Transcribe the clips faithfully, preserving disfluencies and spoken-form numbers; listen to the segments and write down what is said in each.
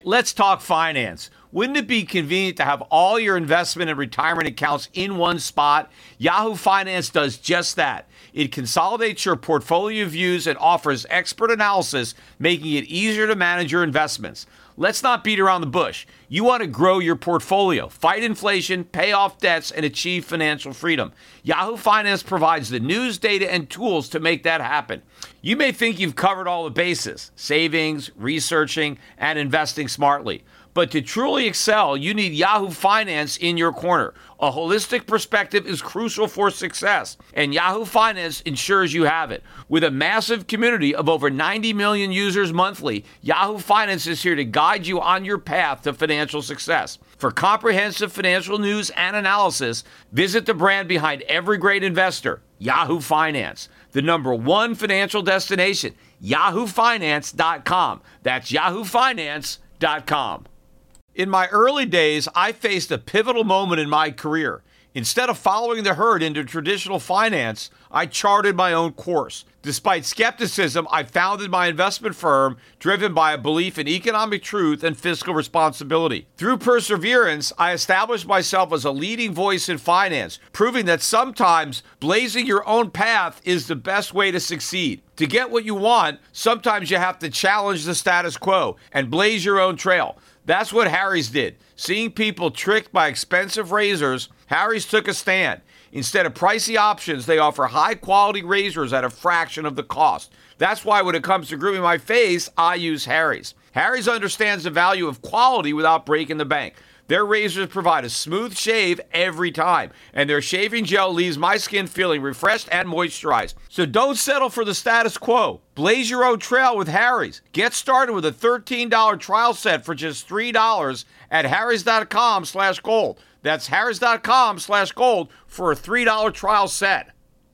Let's talk finance. Wouldn't it be convenient to have all your investment and retirement accounts in one spot? Yahoo Finance does just that. It consolidates your portfolio views and offers expert analysis, making it easier to manage your investments. Let's not beat around the bush. You want to grow your portfolio, fight inflation, pay off debts, and achieve financial freedom. Yahoo Finance provides the news, data, and tools to make that happen. You may think you've covered all the bases: savings, researching, and investing smartly. But to truly excel, you need Yahoo Finance in your corner. A holistic perspective is crucial for success, and Yahoo Finance ensures you have it. With a massive community of over ninety million users monthly, Yahoo Finance is here to guide you on your path to financial success. For comprehensive financial news and analysis, visit the brand behind every great investor, Yahoo Finance, the number one financial destination, yahoo finance dot com. That's yahoo finance dot com. In my early days, I faced a pivotal moment in my career. Instead of following the herd into traditional finance, I charted my own course. Despite skepticism, I founded my investment firm driven by a belief in economic truth and fiscal responsibility. Through perseverance, I established myself as a leading voice in finance, proving that sometimes blazing your own path is the best way to succeed. To get what you want, sometimes you have to challenge the status quo and blaze your own trail. That's what Harry's did. Seeing people tricked by expensive razors, Harry's took a stand. Instead of pricey options, they offer high-quality razors at a fraction of the cost. That's why when it comes to grooming my face, I use Harry's. Harry's understands the value of quality without breaking the bank. Their razors provide a smooth shave every time, and their shaving gel leaves my skin feeling refreshed and moisturized. So don't settle for the status quo. Blaze your own trail with Harry's. Get started with a thirteen dollars trial set for just three dollars at harrys.com slash gold. That's harrys.com slash gold for a three dollars trial set.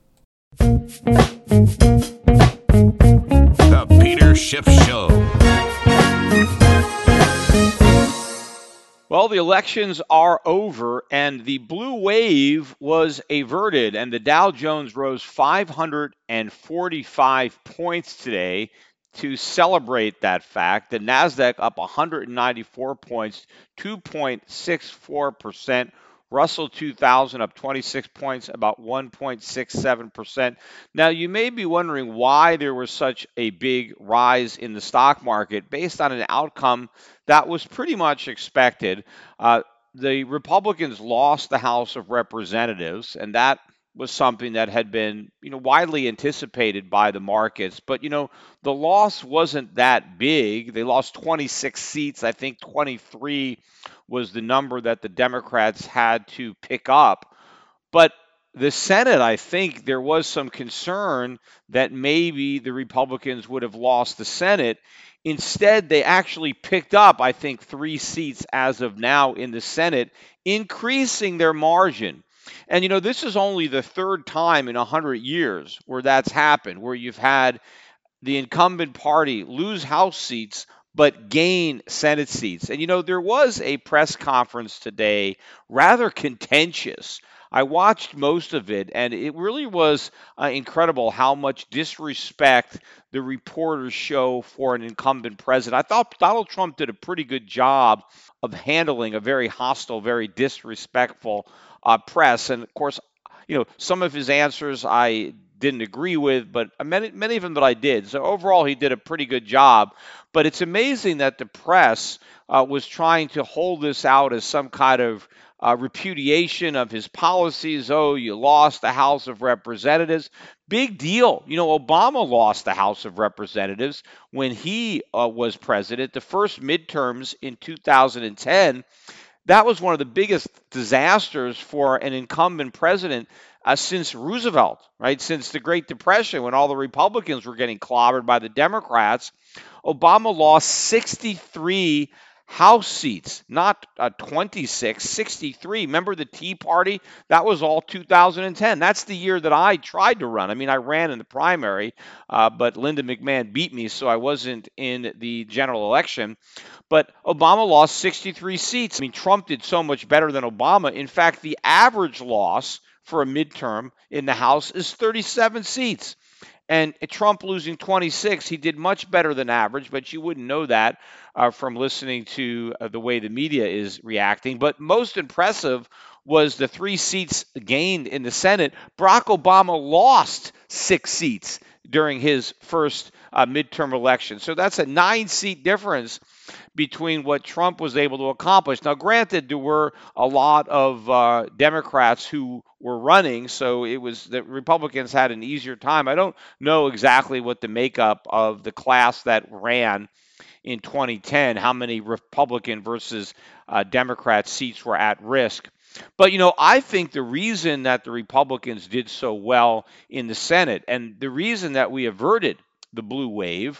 The Peter Schiff Show. Well, the elections are over, and the blue wave was averted, and the Dow Jones rose five hundred forty-five points today to celebrate that fact. The NASDAQ up one hundred ninety-four points, two point six four percent. Russell two thousand up twenty-six points, about one point six seven percent. Now, you may be wondering why there was such a big rise in the stock market based on an outcome that was pretty much expected. Uh, the Republicans lost the House of Representatives, and that was something that had been, you know, widely anticipated by the markets. But, you know, the loss wasn't that big. They lost twenty-six seats. I think twenty-three was the number that the Democrats had to pick up. But the Senate, I think there was some concern that maybe the Republicans would have lost the Senate. Instead, they actually picked up, I think, three seats as of now in the Senate, increasing their margin. And, you know, this is only the third time in one hundred years where that's happened, where you've had the incumbent party lose House seats but gain Senate seats. And, you know, there was a press conference today, rather contentious. I watched most of it, and it really was uh, incredible how much disrespect the reporters show for an incumbent president. I thought Donald Trump did a pretty good job of handling a very hostile, very disrespectful uh, press. And, of course, you know, some of his answers I didn't agree with, but many, many of them that I did. So overall, he did a pretty good job. But it's amazing that the press uh, was trying to hold this out as some kind of uh, repudiation of his policies. Oh, you lost the House of Representatives. Big deal. You know, Obama lost the House of Representatives when he uh, was president. The first midterms in two thousand ten, that was one of the biggest disasters for an incumbent president Uh, since Roosevelt, right? Since the Great Depression, when all the Republicans were getting clobbered by the Democrats. Obama lost sixty-three House seats, not uh, twenty-six, sixty-three. Remember the Tea Party? That was all two thousand ten. That's the year that I tried to run. I mean, I ran in the primary, uh, but Linda McMahon beat me, so I wasn't in the general election. But Obama lost sixty-three seats. I mean, Trump did so much better than Obama. In fact, the average loss for a midterm in the House is thirty-seven seats. And Trump losing twenty-six, he did much better than average, but you wouldn't know that uh, from listening to uh, the way the media is reacting. But most impressive was the three seats gained in the Senate. Barack Obama lost six seats during his first uh, midterm election. So that's a nine seat difference between what Trump was able to accomplish. Now, granted, there were a lot of uh, Democrats who were running, so it was the Republicans had an easier time. I don't know exactly what the makeup of the class that ran in twenty ten, how many Republican versus uh, Democrat seats were at risk. But, you know, I think the reason that the Republicans did so well in the Senate and the reason that we averted the blue wave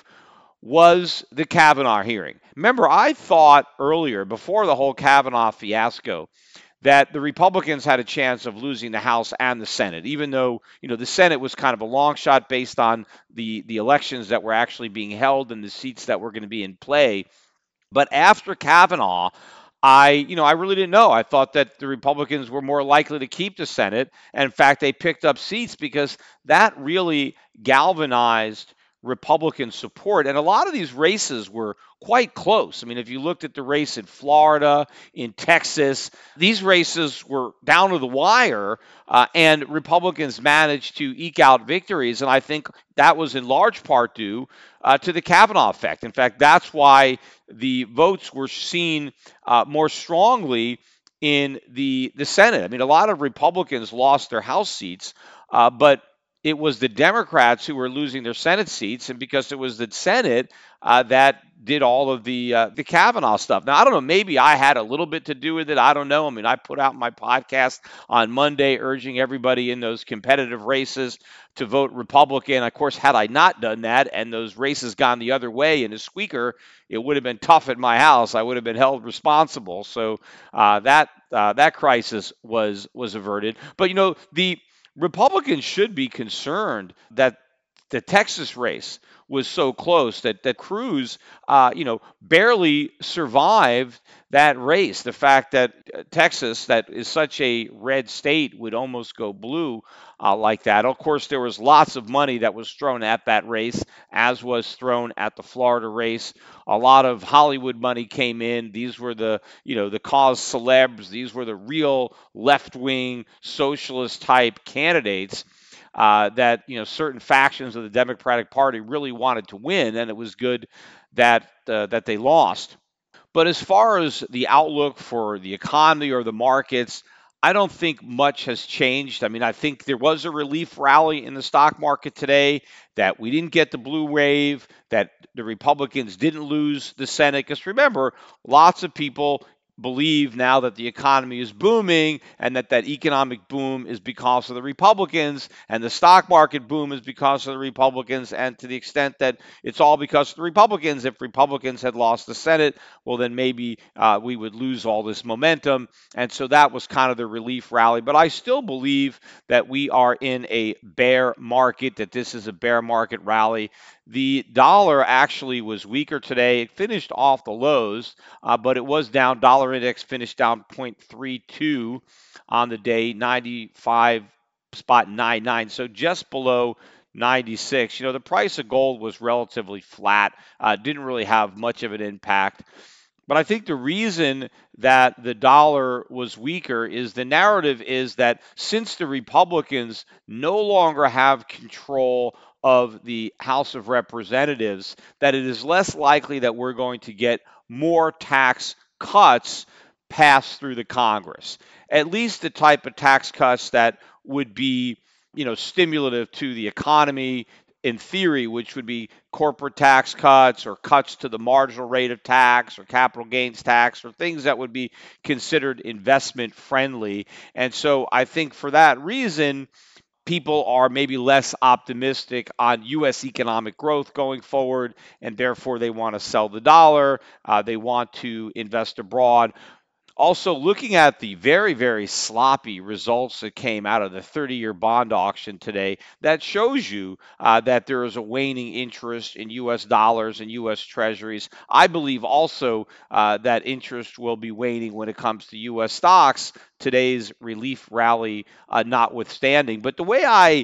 was the Kavanaugh hearing. Remember, I thought earlier, before the whole Kavanaugh fiasco, that the Republicans had a chance of losing the House and the Senate, even though, you know, the Senate was kind of a long shot based on the, the elections that were actually being held and the seats that were going to be in play. But after Kavanaugh, I, you know, I really didn't know. I thought that the Republicans were more likely to keep the Senate. And in fact, they picked up seats because that really galvanized Republican support. And a lot of these races were quite close. I mean, if you looked at the race in Florida, in Texas, these races were down to the wire, uh, and Republicans managed to eke out victories. And I think that was in large part due uh, to the Kavanaugh effect. In fact, that's why the votes were seen uh, more strongly in the, the Senate. I mean, a lot of Republicans lost their House seats, uh, but it was the Democrats who were losing their Senate seats, and because it was the Senate uh, that did all of the uh, the Kavanaugh stuff. Now, I don't know, maybe I had a little bit to do with it. I don't know. I mean, I put out my podcast on Monday urging everybody in those competitive races to vote Republican. Of course, had I not done that and those races gone the other way in a squeaker, it would have been tough at my house. I would have been held responsible. So uh, that uh, that crisis was was averted. But, you know, the Republicans should be concerned that the Texas race was so close that that Cruz, uh, you know, barely survived that race. The fact that uh, Texas, that is such a red state, would almost go blue uh, like that. Of course, there was lots of money that was thrown at that race, as was thrown at the Florida race. A lot of Hollywood money came in. These were the, you know, the cause celebs. These were the real left-wing socialist type candidates uh, that, you know, certain factions of the Democratic Party really wanted to win, and it was good that uh, that they lost. But as far as the outlook for the economy or the markets, I don't think much has changed. I mean, I think there was a relief rally in the stock market today, that we didn't get the blue wave, that the Republicans didn't lose the Senate. Because remember, lots of people believe now that the economy is booming and that that economic boom is because of the Republicans, and the stock market boom is because of the Republicans. And to the extent that it's all because of the Republicans, if Republicans had lost the Senate, well, then maybe uh, we would lose all this momentum. And so that was kind of the relief rally. But I still believe that we are in a bear market, that this is a bear market rally. The dollar actually was weaker today. It finished off the lows, uh, but it was down. Dollar index finished down zero point three two on the day, ninety-five ninety-nine, so just below ninety-six. You know, the price of gold was relatively flat, uh, didn't really have much of an impact. But I think the reason that the dollar was weaker is the narrative is that since the Republicans no longer have control of the House of Representatives, that it is less likely that we're going to get more tax cuts passed through the Congress. At least the type of tax cuts that would be, you know, stimulative to the economy, in theory, which would be corporate tax cuts or cuts to the marginal rate of tax or capital gains tax or things that would be considered investment friendly. And so I think for that reason, people are maybe less optimistic on U S economic growth going forward, and therefore they want to sell the dollar. Uh, they want to invest abroad. Also, looking at the very, very sloppy results that came out of the thirty-year bond auction today, that shows you uh, that there is a waning interest in U S dollars and U S treasuries. I believe also uh, that interest will be waning when it comes to U S stocks, today's relief rally uh, notwithstanding. But the way I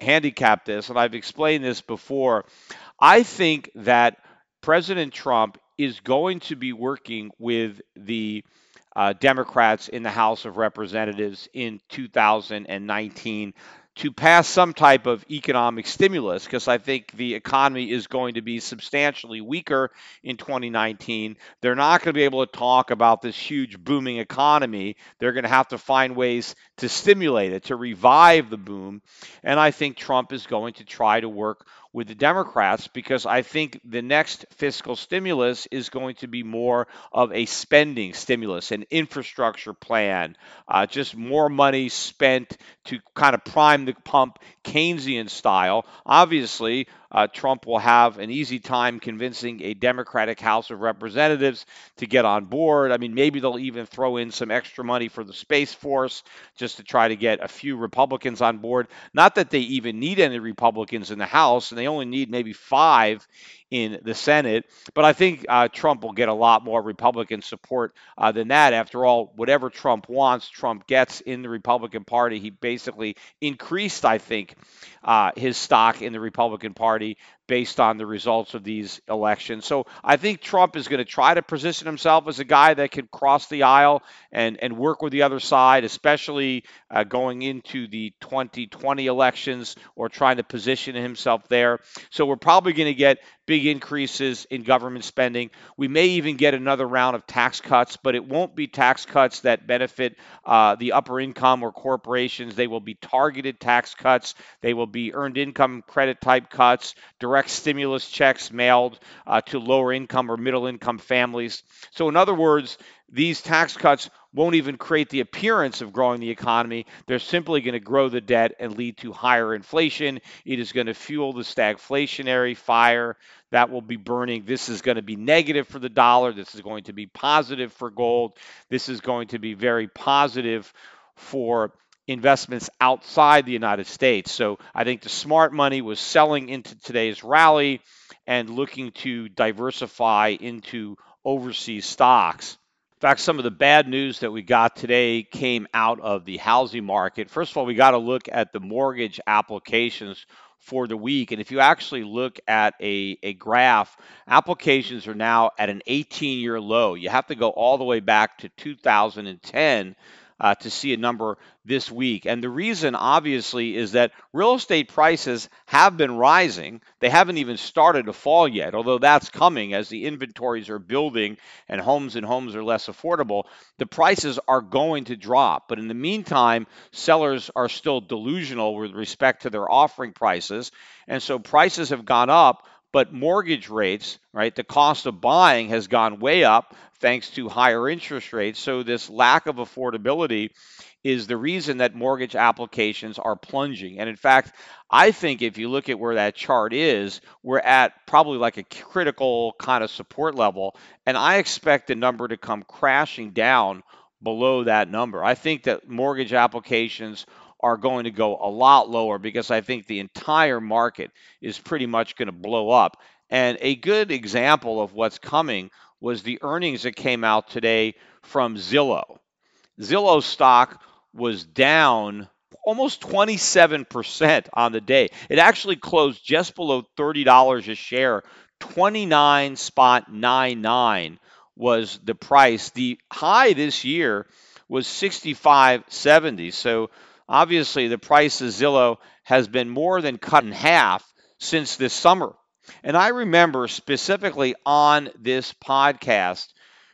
handicap this, and I've explained this before. I think that President Trump is going to be working with the uh, Democrats in the House of Representatives in two thousand nineteen to pass some type of economic stimulus, because I think the economy is going to be substantially weaker in twenty nineteen. They're not going to be able to talk about this huge booming economy. They're going to have to find ways to stimulate it, to revive the boom. And I think Trump is going to try to work with the Democrats, because I think the next fiscal stimulus is going to be more of a spending stimulus, an infrastructure plan, uh, just more money spent to kind of prime the pump Keynesian style. Obviously, uh, Trump will have an easy time convincing a Democratic House of Representatives to get on board. I mean, maybe they'll even throw in some extra money for the Space Force just to try to get a few Republicans on board. Not that they even need any Republicans in the House, and they only need maybe five in the Senate. But I think uh, Trump will get a lot more Republican support uh, than that. After all, whatever Trump wants, Trump gets in the Republican Party. He basically increased, I think, uh, his stock in the Republican Party based on the results of these elections. So I think Trump is going to try to position himself as a guy that can cross the aisle and, and work with the other side, especially uh, going into the twenty twenty elections, or trying to position himself there. So we're probably going to get big increases in government spending. We may even get another round of tax cuts, but it won't be tax cuts that benefit uh, the upper income or corporations. They will be targeted tax cuts. They will be earned income credit type cuts, direct stimulus checks mailed uh, to lower income or middle income families. So in other words, these tax cuts won't even create the appearance of growing the economy. They're simply going to grow the debt and lead to higher inflation. It is going to fuel the stagflationary fire that will be burning. This is going to be negative for the dollar. This is going to be positive for gold. This is going to be very positive for investments outside the United States. So I think the smart money was selling into today's rally and looking to diversify into overseas stocks. In fact, some of the bad news that we got today came out of the housing market. First of all, we got to look at the mortgage applications for the week. And if you actually look at a, a graph, applications are now at an eighteen-year low. You have to go all the way back to two thousand ten Uh, to see a number this week. And the reason, obviously, is that real estate prices have been rising. They haven't even started to fall yet, although that's coming as the inventories are building and homes and homes are less affordable. The prices are going to drop. But in the meantime, sellers are still delusional with respect to their offering prices. And so prices have gone up, but mortgage rates, right, the cost of buying has gone way up thanks to higher interest rates. So this lack of affordability is the reason that mortgage applications are plunging. And in fact, I think if you look at where that chart is, we're at probably like a critical kind of support level. And I expect the number to come crashing down below that number. I think that mortgage applications are going to go a lot lower, because I think the entire market is pretty much going to blow up. And a good example of what's coming was the earnings that came out today from Zillow. Zillow stock was down almost twenty-seven percent on the day. It actually closed just below thirty dollars a share. twenty-nine ninety-nine was the price. The high this year was sixty-five seventy. So obviously, the price of Zillow has been more than cut in half since this summer. And I remember specifically on this podcast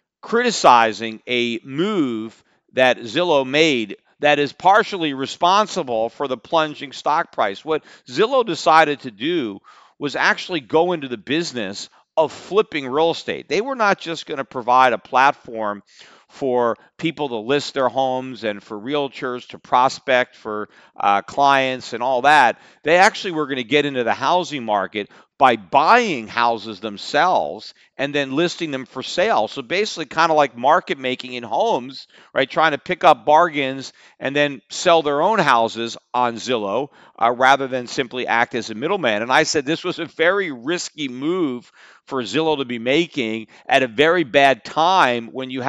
criticizing a move that Zillow made that is partially responsible for the plunging stock price. What Zillow decided to do was actually go into the business of flipping real estate. They were not just going to provide a platform for people to list their homes and for realtors to prospect for uh, clients and all that. They actually were going to get into the housing market by buying houses themselves and then listing them for sale. So basically kind of like market making in homes, right? Trying to pick up bargains and then sell their own houses on Zillow uh, rather than simply act as a middleman. And I said this was a very risky move for Zillow to be making at a very bad time when you had the high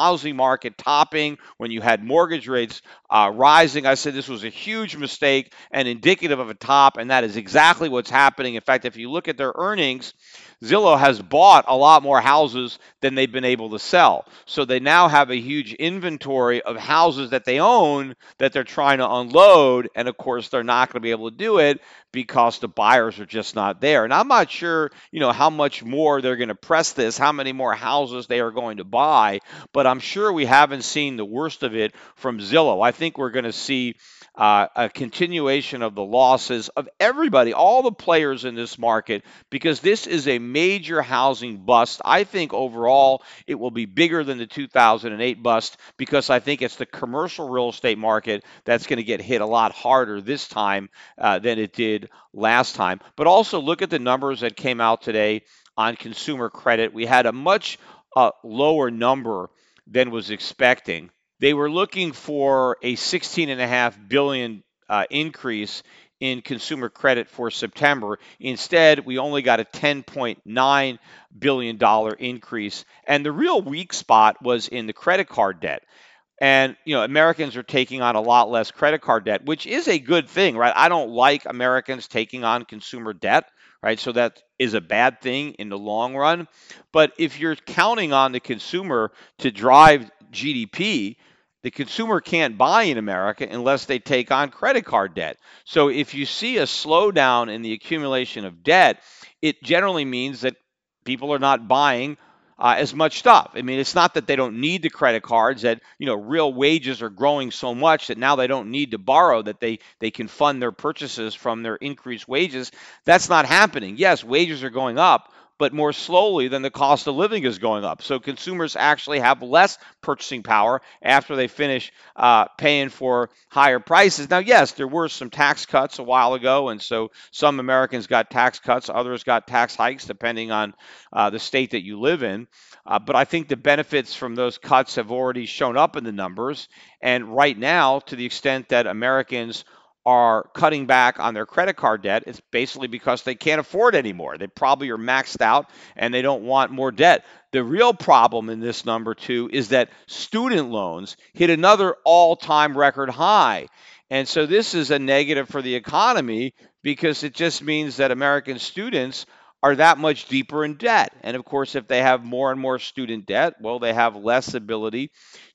housing market topping, when you had mortgage rates uh, rising. I said this was a huge mistake and indicative of a top, and that is exactly what's happening. In fact, if you look at their earnings, Zillow has bought a lot more houses than they've been able to sell. So they now have a huge inventory of houses that they own that they're trying to unload. And of course, they're not going to be able to do it because the buyers are just not there. And I'm not sure, you know, how much more they're going to press this, how many more houses they are going to buy, but I'm sure we haven't seen the worst of it from Zillow. I think we're going to see Uh, a continuation of the losses of everybody, all the players in this market, because this is a major housing bust. I think overall it will be bigger than the two thousand eight bust, because I think it's the commercial real estate market that's going to get hit a lot harder this time uh, than it did last time. But also look at the numbers that came out today on consumer credit. We had a much uh, lower number than was expecting. They were looking for a sixteen and a half billion uh, increase in consumer credit for September. Instead, we only got a ten point nine billion dollars increase. And the real weak spot was in the credit card debt. And, you know, Americans are taking on a lot less credit card debt, which is a good thing, right? I don't like Americans taking on consumer debt, right? So that is a bad thing in the long run. But if you're counting on the consumer to drive G D P, the consumer can't buy in America unless they take on credit card debt. So if you see a slowdown in the accumulation of debt, it generally means that people are not buying uh, as much stuff. I mean, it's not that they don't need the credit cards, that, you know, real wages are growing so much that now they don't need to borrow, that they, they can fund their purchases from their increased wages. That's not happening. Yes, wages are going up, but more slowly than the cost of living is going up. So consumers actually have less purchasing power after they finish uh, paying for higher prices. Now, yes, there were some tax cuts a while ago, and so some Americans got tax cuts, others got tax hikes, depending on uh, the state that you live in. Uh, but I think the benefits from those cuts have already shown up in the numbers. And right now, to the extent that Americans are cutting back on their credit card debt, it's basically because they can't afford anymore. They probably are maxed out and they don't want more debt. The real problem in this number, too, is that student loans hit another all-time record high. And so this is a negative for the economy, because it just means that American students are that much deeper in debt. And of course, if they have more and more student debt, well, they have less ability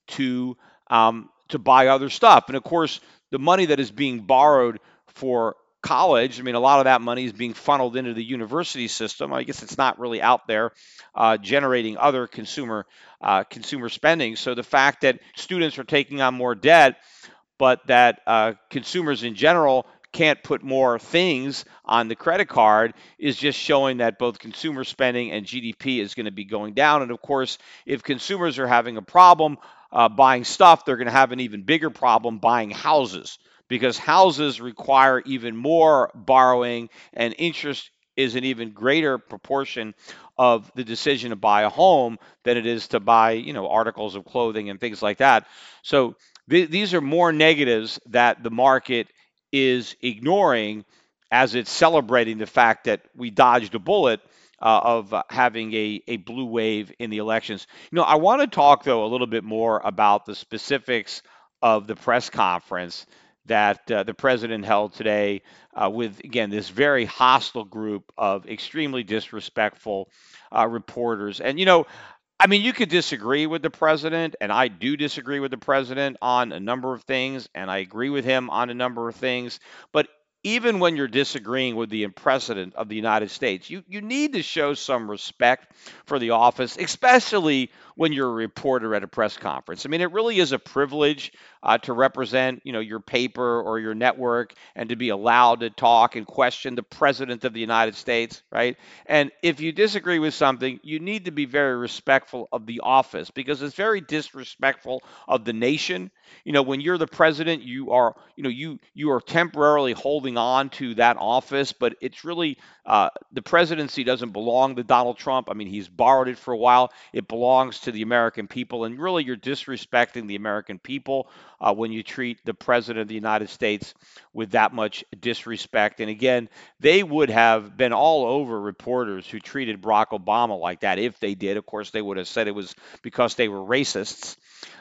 to um, to buy other stuff. And of course, the money that is being borrowed for college, I mean, a lot of that money is being funneled into the university system. I guess it's not really out there uh, generating other consumer uh, consumer spending. So the fact that students are taking on more debt, but that uh, consumers in general can't put more things on the credit card, is just showing that both consumer spending and G D P is going to be going down. And of course, if consumers are having a problem uh, buying stuff, they're going to have an even bigger problem buying houses, because houses require even more borrowing, and interest is an even greater proportion of the decision to buy a home than it is to buy, you know, articles of clothing and things like that. So th- these are more negatives that the market is ignoring, as it's celebrating the fact that we dodged a bullet uh, of uh, having a, a blue wave in the elections. You know, I want to talk, though, a little bit more about the specifics of the press conference that uh, the president held today uh, with, again, this very hostile group of extremely disrespectful uh, reporters. And, you know, I mean, you could disagree with the president, and I do disagree with the president on a number of things, and I agree with him on a number of things. But even when you're disagreeing with the president of the United States, you, you need to show some respect for the office, especially when you're a reporter at a press conference. I mean, it really is a privilege uh, to represent, you know, your paper or your network, and to be allowed to talk and question the president of the United States, right? And if you disagree with something, you need to be very respectful of the office, because it's very disrespectful of the nation. You know, when you're the president, you are, you know, you you are temporarily holding on to that office, but it's really uh, the presidency doesn't belong to Donald Trump. I mean, he's borrowed it for a while. It belongs to the American people, and really, you're disrespecting the American people uh, when you treat the president of the United States with that much disrespect. And again, they would have been all over reporters who treated Barack Obama like that if they did. Of course, they would have said it was because they were racists.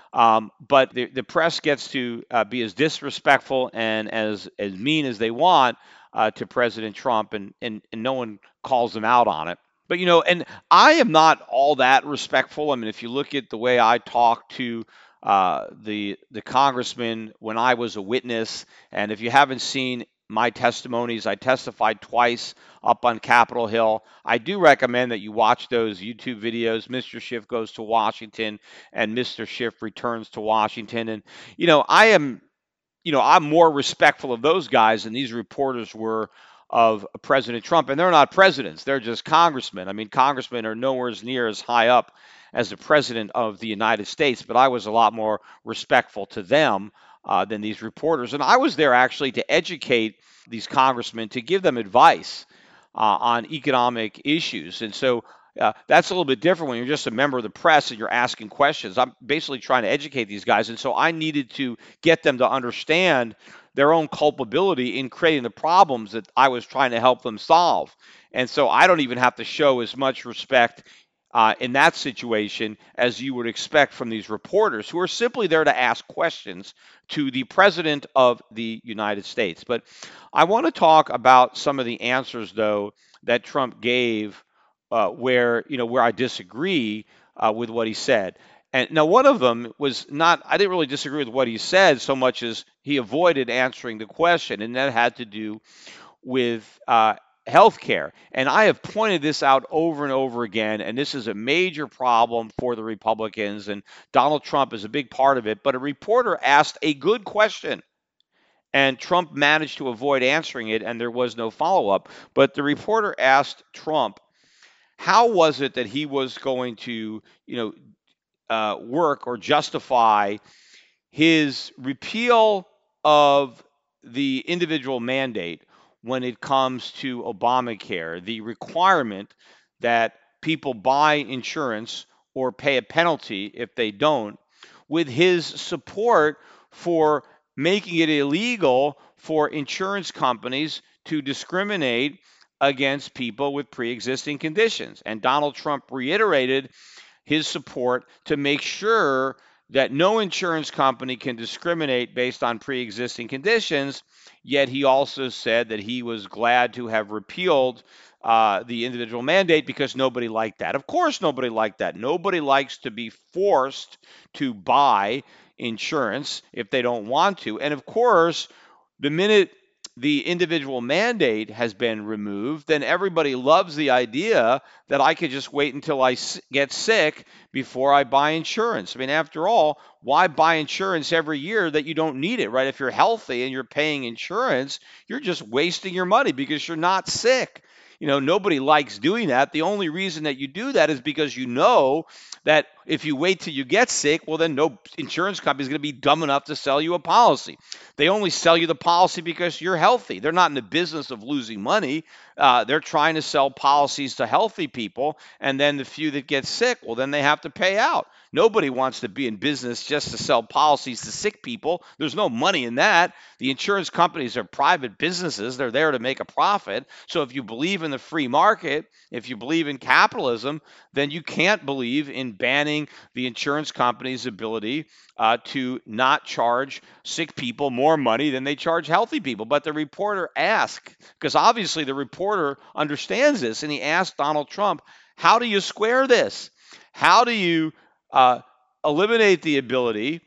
Um, but the, the press gets to uh, be as disrespectful and as, as mean as they want uh, to President Trump, and, and, and no one calls them out on it. But, you know, and I am not all that respectful. I mean, if you look at the way I talk to uh, the the congressman when I was a witness, and if you haven't seen my testimonies, I testified twice up on Capitol Hill. I do recommend that you watch those YouTube videos. Mister Schiff Goes to Washington and Mister Schiff Returns to Washington. And, you know, I am, you know, I'm more respectful of those guys than these reporters were of President Trump. And they're not presidents, they're just congressmen. I mean, congressmen are nowhere near as high up as the president of the United States, but I was a lot more respectful to them uh, than these reporters. And I was there actually to educate these congressmen, to give them advice uh, on economic issues. And so uh, that's a little bit different when you're just a member of the press and you're asking questions. I'm basically trying to educate these guys. And so I needed to get them to understand their own culpability in creating the problems that I was trying to help them solve. And so I don't even have to show as much respect uh, in that situation as you would expect from these reporters who are simply there to ask questions to the President of the United States. But I want to talk about some of the answers, though, that Trump gave uh, where, you know, where I disagree uh, with what he said. And now one of them was not, I didn't really disagree with what he said so much as he avoided answering the question, and that had to do with uh, health care. And I have pointed this out over and over again, and this is a major problem for the Republicans, and Donald Trump is a big part of it. But a reporter asked a good question, and Trump managed to avoid answering it, and there was no follow-up. But the reporter asked Trump, how was it that he was going to, you know, uh, work or justify his repeal of the individual mandate when it comes to Obamacare, the requirement that people buy insurance or pay a penalty if they don't, with his support for making it illegal for insurance companies to discriminate against people with pre-existing conditions. And Donald Trump reiterated his support to make sure that no insurance company can discriminate based on pre-existing conditions, yet he also said that he was glad to have repealed uh, the individual mandate because nobody liked that. Of course, nobody liked that. Nobody likes to be forced to buy insurance if they don't want to. And of course, the minute the individual mandate has been removed, then everybody loves the idea that I could just wait until I get sick before I buy insurance. I mean, after all, why buy insurance every year that you don't need it, right? If you're healthy and you're paying insurance, you're just wasting your money because you're not sick. You know, nobody likes doing that. The only reason that you do that is because you know that if you wait till you get sick, well, then no insurance company is going to be dumb enough to sell you a policy. They only sell you the policy because you're healthy. They're not in the business of losing money. Uh, they're trying to sell policies to healthy people, and then the few that get sick, well, then they have to pay out. Nobody wants to be in business just to sell policies to sick people. There's no money in that. The insurance companies are private businesses. They're there to make a profit. So if you believe in the free market, if you believe in capitalism, then you can't believe in banning the insurance company's ability uh, to not charge sick people more money than they charge healthy people. But the reporter asked, because obviously the reporter understands this, and he asked Donald Trump, how do you square this? How do you uh, eliminate the ability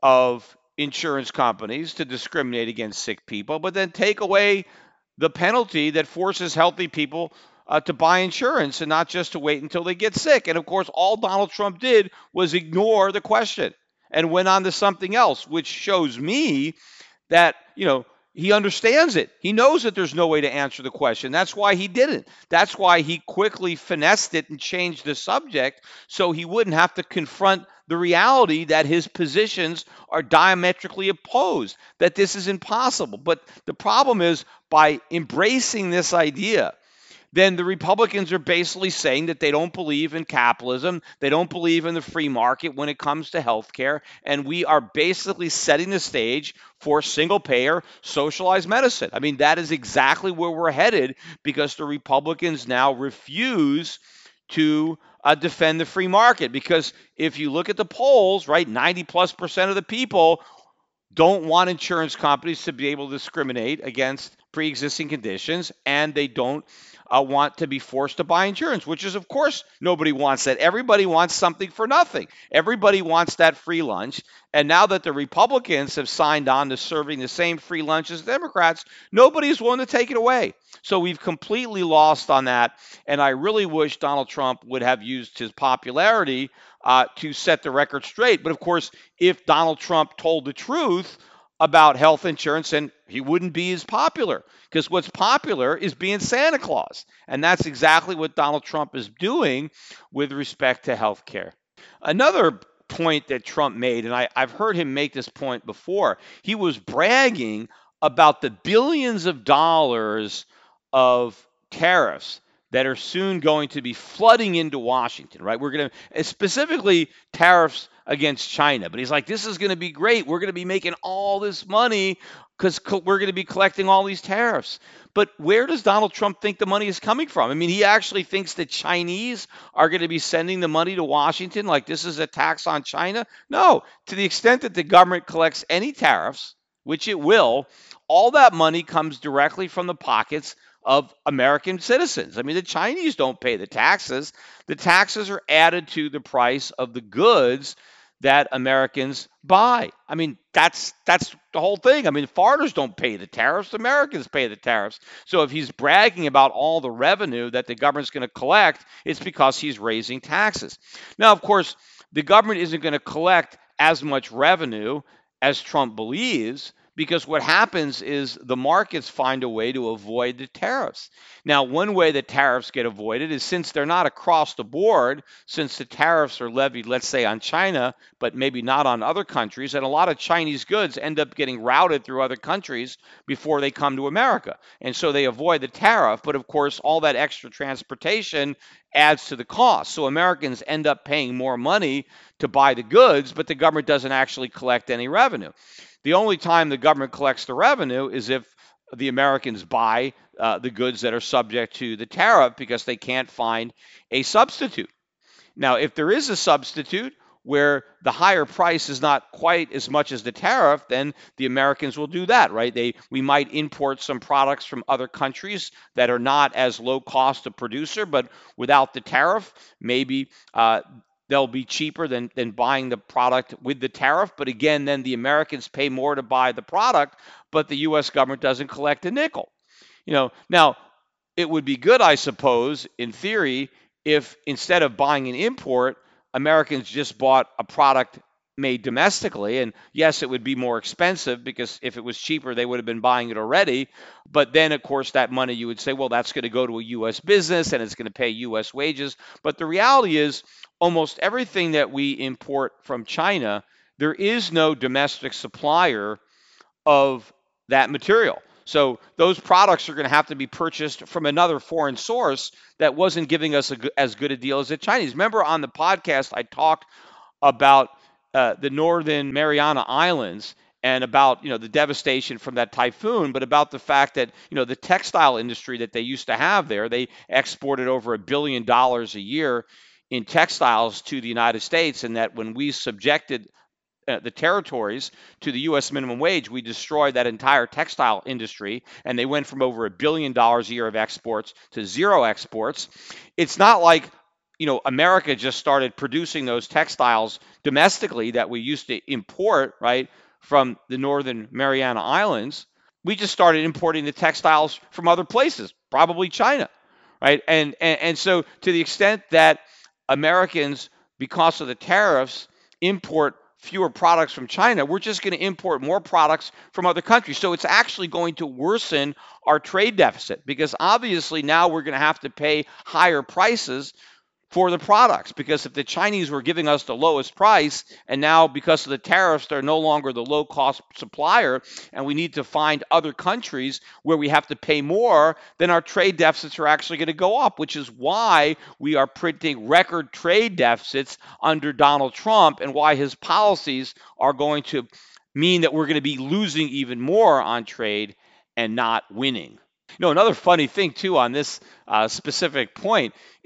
of insurance companies to discriminate against sick people, but then take away the penalty that forces healthy people uh, to buy insurance and not just to wait until they get sick? And of course, all Donald Trump did was ignore the question and went on to something else, which shows me that, you know, he understands it. He knows that there's no way to answer the question. That's why he didn't. That's why he quickly finessed it and changed the subject so he wouldn't have to confront the reality that his positions are diametrically opposed, that this is impossible. But the problem is, by embracing this idea, then the Republicans are basically saying that they don't believe in capitalism, they don't believe in the free market when it comes to health care, and we are basically setting the stage for single-payer socialized medicine. I mean, that is exactly where we're headed because the Republicans now refuse to uh, defend the free market. Because if you look at the polls, right, ninety plus percent of the people don't want insurance companies to be able to discriminate against pre-existing conditions, and they don't uh, want to be forced to buy insurance, which is, of course, nobody wants that. Everybody wants something for nothing. Everybody wants that free lunch. And now that the Republicans have signed on to serving the same free lunch as Democrats, nobody is willing to take it away. So we've completely lost on that. And I really wish Donald Trump would have used his popularity uh, to set the record straight. But of course, if Donald Trump told the truth about health insurance, and he wouldn't be as popular, because what's popular is being Santa Claus. And that's exactly what Donald Trump is doing with respect to health care. Another point that Trump made, and I, I've heard him make this point before, he was bragging about the billions of dollars of tariffs that are soon going to be flooding into Washington, right? We're going to, specifically tariffs against China. But he's like, this is going to be great. We're going to be making all this money because co- we're going to be collecting all these tariffs. But where does Donald Trump think the money is coming from? I mean, he actually thinks the Chinese are going to be sending the money to Washington like this is a tax on China? No, to the extent that the government collects any tariffs, which it will, all that money comes directly from the pockets of American citizens. I mean, the Chinese don't pay the taxes. The taxes are added to the price of the goods that Americans buy. I mean, that's that's the whole thing. I mean, foreigners don't pay the tariffs. Americans pay the tariffs. So if he's bragging about all the revenue that the government's going to collect, it's because he's raising taxes. Now, of course, the government isn't going to collect as much revenue as Trump believes, because what happens is the markets find a way to avoid the tariffs. Now, one way that tariffs get avoided is since they're not across the board, since the tariffs are levied, let's say, on China, but maybe not on other countries, and a lot of Chinese goods end up getting routed through other countries before they come to America. And so they avoid the tariff, but of course, all that extra transportation adds to the cost. So Americans end up paying more money to buy the goods, but the government doesn't actually collect any revenue. The only time the government collects the revenue is if the Americans buy uh, the goods that are subject to the tariff because they can't find a substitute. Now, if there is a substitute where the higher price is not quite as much as the tariff, then the Americans will do that, right? They we might import some products from other countries that are not as low cost a producer, but without the tariff, maybe uh, they'll be cheaper than, than buying the product with the tariff. But again, then the Americans pay more to buy the product, but the U S government doesn't collect a nickel. You know, now it would be good, I suppose, in theory, if instead of buying an import, Americans just bought a product made domestically. And yes, it would be more expensive because if it was cheaper, they would have been buying it already. But then, of course, that money you would say, well, that's going to go to a U S business and it's going to pay U S wages. But the reality is almost everything that we import from China, there is no domestic supplier of that material. So those products are going to have to be purchased from another foreign source that wasn't giving us a, as good a deal as the Chinese. Remember on the podcast, I talked about uh, the Northern Mariana Islands and about, you know, the devastation from that typhoon, but about the fact that, you know, the textile industry that they used to have there, they exported over a billion dollars a year in textiles to the United States, and that when we subjected uh, the territories to the U S minimum wage, we destroyed that entire textile industry, and they went from over a billion dollars a year of exports to zero exports. It's not like, you know, America just started producing those textiles domestically that we used to import, right, from the Northern Mariana Islands. We just started importing the textiles from other places, probably China, right? And and, and so to the extent that Americans, because of the tariffs, import fewer products from China, we're just going to import more products from other countries. So it's actually going to worsen our trade deficit, because obviously now we're going to have to pay higher prices for the products, because if the Chinese were giving us the lowest price, and now because of the tariffs, they're no longer the low-cost supplier, and we need to find other countries where we have to pay more, then our trade deficits are actually going to go up, which is why we are printing record trade deficits under Donald Trump, and why his policies are going to mean that we're going to be losing even more on trade and not winning. You know, another funny thing, too, on this uh, specific point is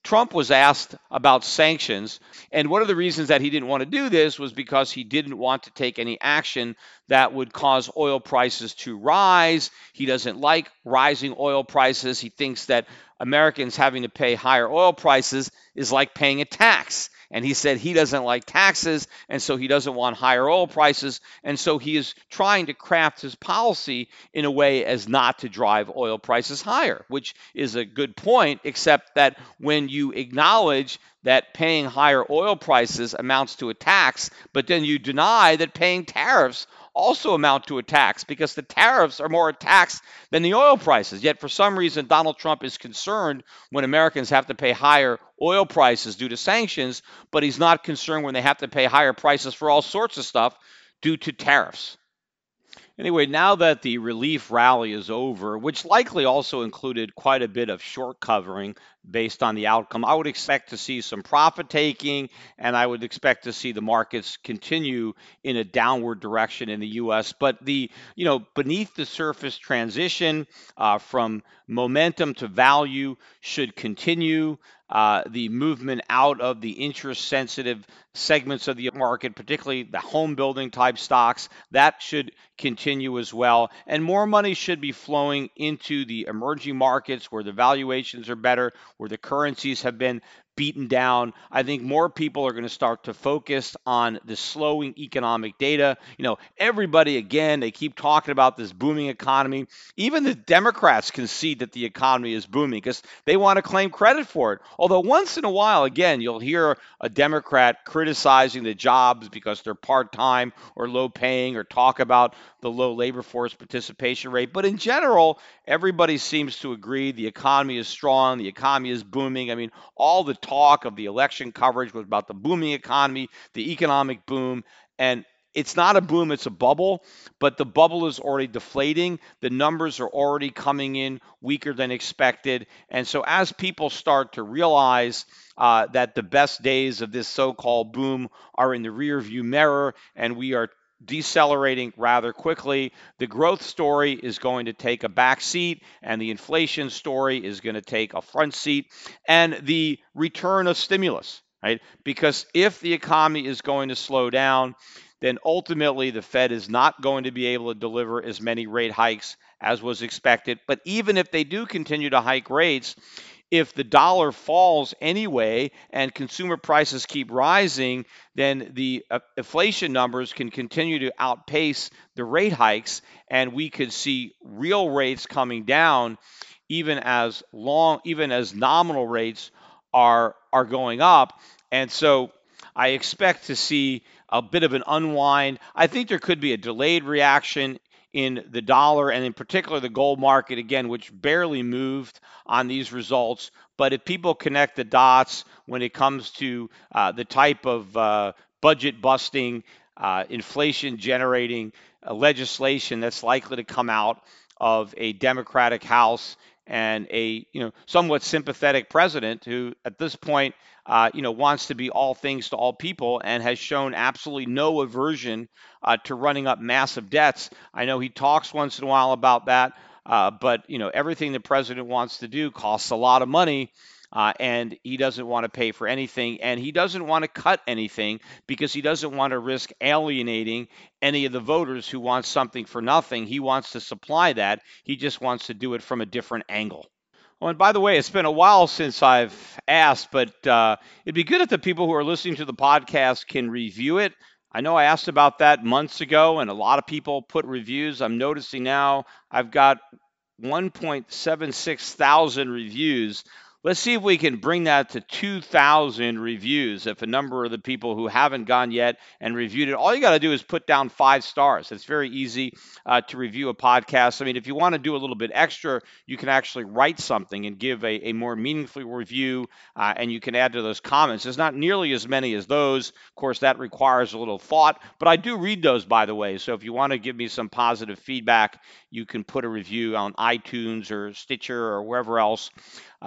Trump was asked about sanctions, and one of the reasons that he didn't want to do this was because he didn't want to take any action that would cause oil prices to rise. He doesn't like rising oil prices. He thinks that Americans having to pay higher oil prices is like paying a tax. And he said he doesn't like taxes, and so he doesn't want higher oil prices. And so he is trying to craft his policy in a way as not to drive oil prices higher, which is a good point, except that when you acknowledge that paying higher oil prices amounts to a tax, but then you deny that paying tariffs also amount to a tax, because the tariffs are more a tax than the oil prices. Yet for some reason, Donald Trump is concerned when Americans have to pay higher oil prices due to sanctions, but he's not concerned when they have to pay higher prices for all sorts of stuff due to tariffs. Anyway, now that the relief rally is over, which likely also included quite a bit of short covering based on the outcome, I would expect to see some profit taking, and I would expect to see the markets continue in a downward direction in the U S. But the, you know, beneath the surface transition uh, from momentum to value should continue. Uh, the movement out of the interest-sensitive segments of the market, particularly the home building type stocks, that should continue as well. And more money should be flowing into the emerging markets where the valuations are better, where the currencies have been beaten down. I think more people are going to start to focus on the slowing economic data. You know, everybody, again, they keep talking about this booming economy. Even the Democrats concede that the economy is booming because they want to claim credit for it. Although once in a while, again, you'll hear a Democrat criticizing the jobs because they're part-time or low-paying, or talk about the low labor force participation rate. But in general, everybody seems to agree the economy is strong, the economy is booming. I mean, all the talk of the election coverage was about the booming economy, the economic boom, and it's not a boom, it's a bubble, but the bubble is already deflating. The numbers are already coming in weaker than expected. And so as people start to realize uh, that the best days of this so-called boom are in the rearview mirror and we are decelerating rather quickly, the growth story is going to take a back seat, and the inflation story is going to take a front seat, and the return of stimulus, right? Because if the economy is going to slow down, then ultimately the Fed is not going to be able to deliver as many rate hikes as was expected. But even if they do continue to hike rates, if the dollar falls anyway and consumer prices keep rising, then the uh, inflation numbers can continue to outpace the rate hikes, and we could see real rates coming down even as long, even as nominal rates are are going up. And so I expect to see a bit of an unwind. I think there could be a delayed reaction in the dollar, and in particular the gold market, again, which barely moved on these results. But if people connect the dots when it comes to uh, the type of uh, budget busting, uh, inflation generating uh, legislation that's likely to come out of a Democratic House and a you know somewhat sympathetic president who at this point uh, you know wants to be all things to all people and has shown absolutely no aversion uh, to running up massive debts. I know he talks once in a while about that, uh, but you know everything the president wants to do costs a lot of money. Uh, and he doesn't want to pay for anything, and he doesn't want to cut anything because he doesn't want to risk alienating any of the voters who want something for nothing. He wants to supply that. He just wants to do it from a different angle. Oh, and by the way, it's been a while since I've asked, but uh, it'd be good if the people who are listening to the podcast can review it. I know I asked about that months ago, and a lot of people put reviews. I'm noticing now I've got one point seven six thousand reviews. Let's see if we can bring that to two thousand reviews. If a number of the people who haven't gone yet and reviewed it, all you got to do is put down five stars. It's very easy uh, to review a podcast. I mean, if you want to do a little bit extra, you can actually write something and give a, a more meaningful review, uh, and you can add to those comments. There's not nearly as many as those. Of course, that requires a little thought, but I do read those, by the way. So if you want to give me some positive feedback, you can put a review on iTunes or Stitcher or wherever else uh, they have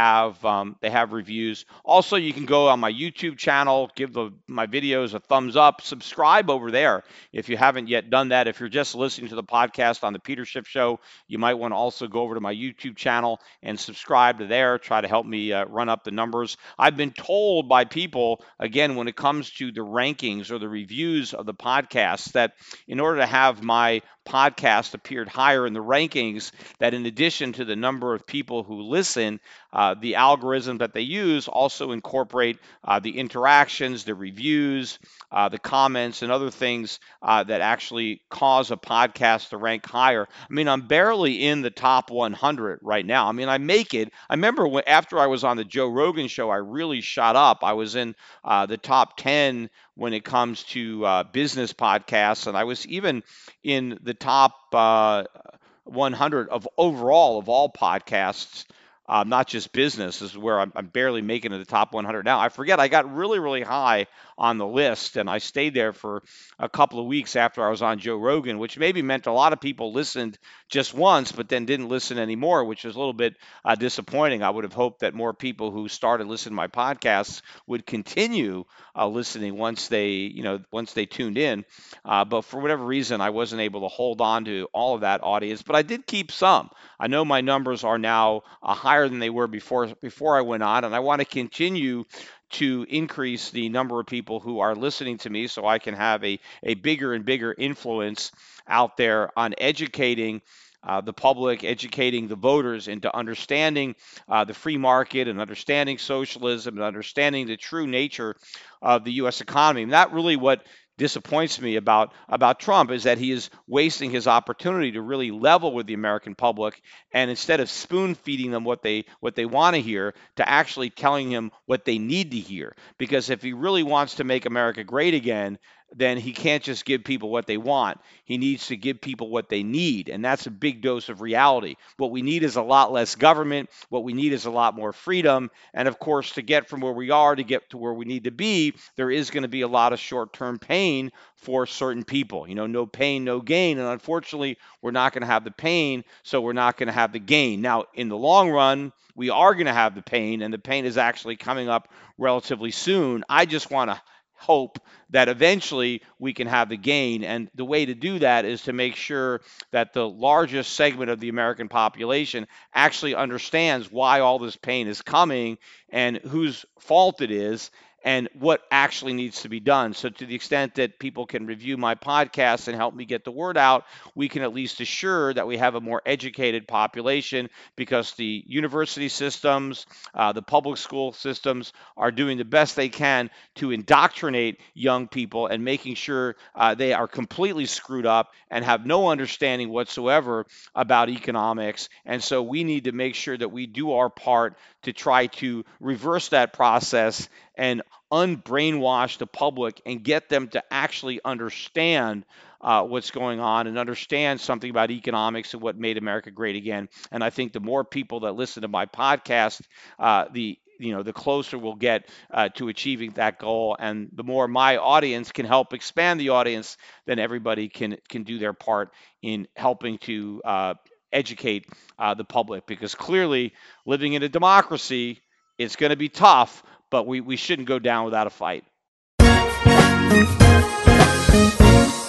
have um, they have reviews. Also, you can go on my YouTube channel, give the my videos a thumbs up, subscribe over there if you haven't yet done that. If you're just listening to the podcast on the Peter Schiff Show, you might want to also go over to my YouTube channel and subscribe to there. Try to help me uh, run up the numbers. I've been told by people, again, when it comes to the rankings or the reviews of the podcasts, that in order to have my podcast appeared higher in the rankings, that in addition to the number of people who listen, uh, the algorithm that they use also incorporate uh, the interactions, the reviews, uh, the comments, and other things uh, that actually cause a podcast to rank higher. I mean, I'm barely in the top one hundred right now. I mean, I make it. I remember when, after I was on the Joe Rogan show, I really shot up. I was in uh, the top ten when it comes to uh, business podcasts, and I was even in the top uh, one hundred of overall of all podcasts, uh, not just business. This is where I'm, I'm barely making it the top one hundred now. I forget, I got really, really high on the list, and I stayed there for a couple of weeks after I was on Joe Rogan, which maybe meant a lot of people listened just once, but then didn't listen anymore, which is a little bit uh, disappointing. I would have hoped that more people who started listening to my podcasts would continue uh, listening once they, you know, once they tuned in. Uh, but for whatever reason, I wasn't able to hold on to all of that audience, but I did keep some. I know my numbers are now uh, higher than they were before before I went on, and I want to continue to increase the number of people who are listening to me so I can have a, a bigger and bigger influence out there on educating uh, the public, educating the voters into understanding uh, the free market and understanding socialism and understanding the true nature of the U S economy. And that really what disappoints me about about Trump is that he is wasting his opportunity to really level with the American public, and instead of spoon feeding them what they what they want to hear, to actually telling them what they need to hear. Because if he really wants to make America great again, then he can't just give people what they want. He needs to give people what they need, and that's a big dose of reality. What we need is a lot less government. What we need is a lot more freedom. And of course, to get from where we are to get to where we need to be, there is going to be a lot of short-term pain for certain people. You know, no pain, no gain. And unfortunately, we're not going to have the pain, so we're not going to have the gain. Now, in the long run, we are going to have the pain, and the pain is actually coming up relatively soon. I just want to hope that eventually we can have the gain. And the way to do that is to make sure that the largest segment of the American population actually understands why all this pain is coming and whose fault it is and what actually needs to be done. So to the extent that people can review my podcast and help me get the word out, we can at least assure that we have a more educated population, because the university systems, uh, the public school systems are doing the best they can to indoctrinate young people and making sure uh, they are completely screwed up and have no understanding whatsoever about economics. And so we need to make sure that we do our part to try to reverse that process and unbrainwash the public and get them to actually understand uh, what's going on and understand something about economics and what made America great again. And I think the more people that listen to my podcast, uh, the you know, the closer we'll get uh, to achieving that goal. And the more my audience can help expand the audience, then everybody can can do their part in helping to uh, educate uh, the public. Because clearly, living in a democracy, it's going to be tough, but we, we shouldn't go down without a fight.